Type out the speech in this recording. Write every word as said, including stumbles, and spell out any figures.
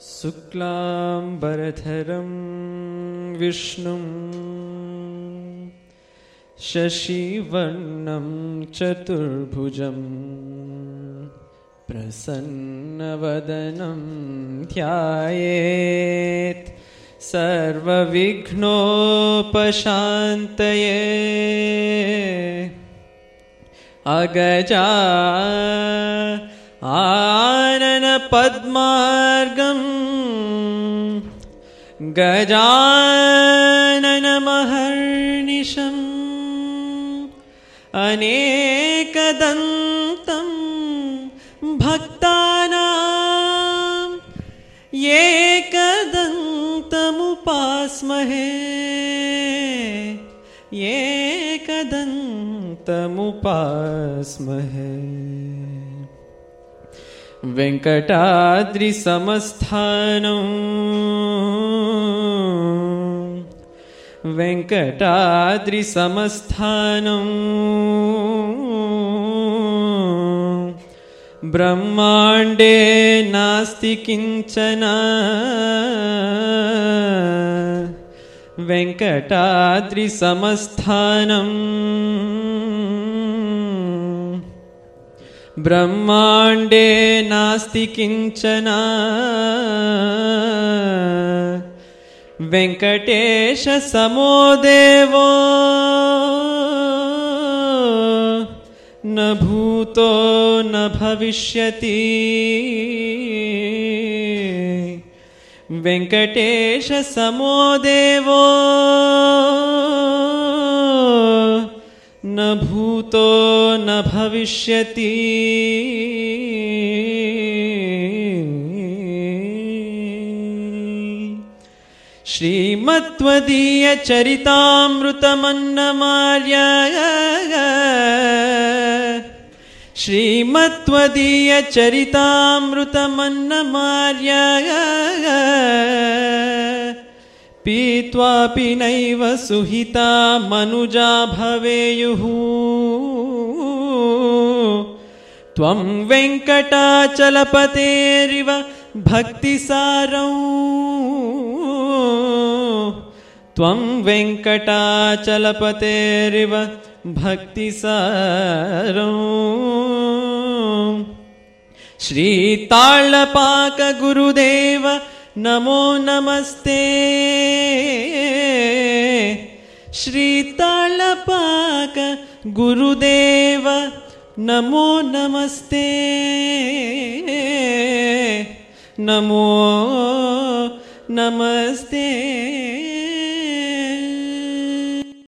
शुक्लांबरधरं विष्णुं शशिवर्णं चतुर्भुजं प्रसन्नवदनं ध्यायेत् सर्वविघ्नोपशान्तये। अगजा आनन पद्मार्गं गजानन महर्निशम् अनेकदन्तं भक्तानां एकदन्तमुपास्महे एकदन्तमुपास्महे। वेङ्कटाद्रिसमस्थानं वेङ्कटाद्रिसमस्थानं ब्रह्माण्डे नास्ति किञ्चन। वेङ्कटाद्रिसमस्थानं ब्रह्माण्डे नास्ति किञ्चन। वेङ्कटेश समो देवो न भूतो न भविष्यति। वेङ्कटेश समो देवो न भूतो न भविष्यति। श्रीमत्त्वदीय चरितामृतमन्नमार्य श्रीमत्त्वदीय चरितामृतमन्नमार्य पीत्वापि नैव सुहिता मनुजा भवेयुः। त्वं वेङ्कटाचलपतेरिव भक्तिसारं त्वं वेङ्कटाचलपतेरिव भक्तिसारं। श्रीताळपाक गुरुदेव नमो नमस्ते। श्रीताळपाक गुरुदेव नमो नमस्ते। नमो नमस्ते।